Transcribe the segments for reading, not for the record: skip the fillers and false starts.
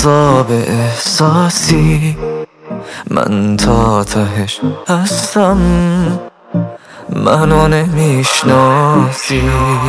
عذاب احساسی من تا تهش هستم، منو نمیشناسی.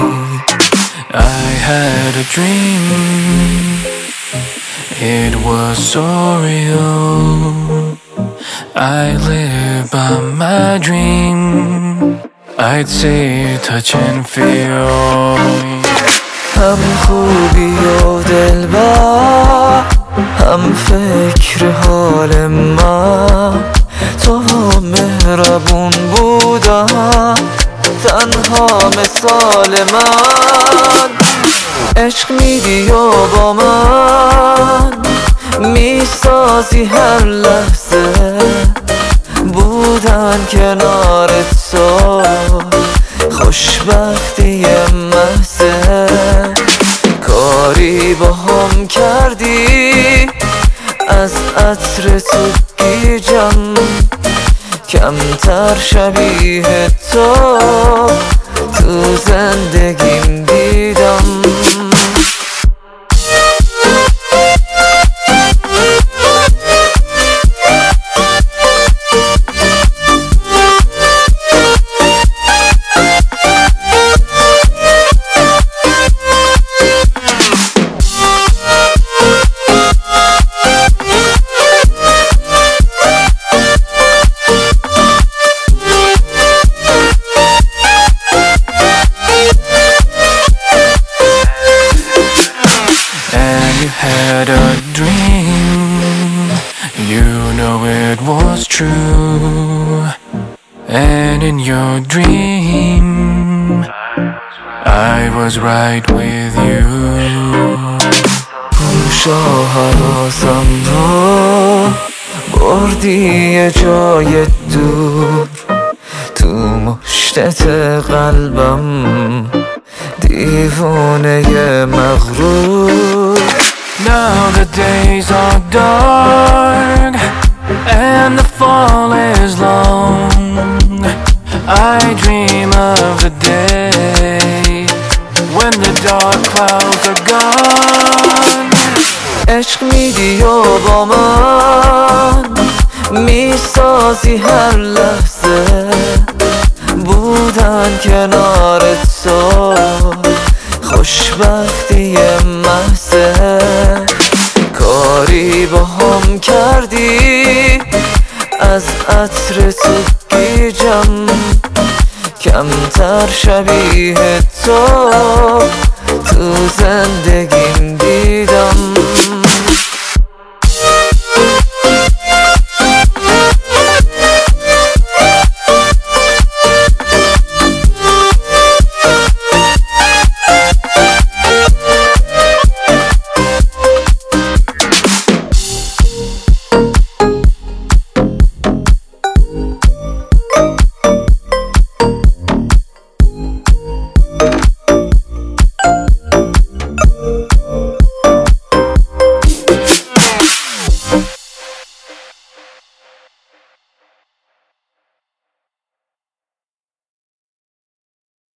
I had a dream, it was so real. I live by my dream, I'd say touch and feel. هم خوبی و دلبر، هم فکر حال من، تو مهربون بودم تنها مثال من. عشق میدی و با من میسازی هر لحظه، بودن کنار تو خوشبختی محضه. کاری با هم کردی از عطر تو گیجم، کمتر شبیه تو زندگیم دیدم. You had a dream, you know it was true. And in your dream, I was right with you. شاهرازم رو بردی یه جای دور، تو مشتت قلبم دیوونه مغرور. Now the days are dark and the fall is long. I dream of the day when the dark clouds are gone. عشق میدی و با من میسازی هر لحظه، بودن کنار تو خوشبختی محضه. کاری با هم کردی از عطر تو گیجم، کمتر شبیه تو زندگی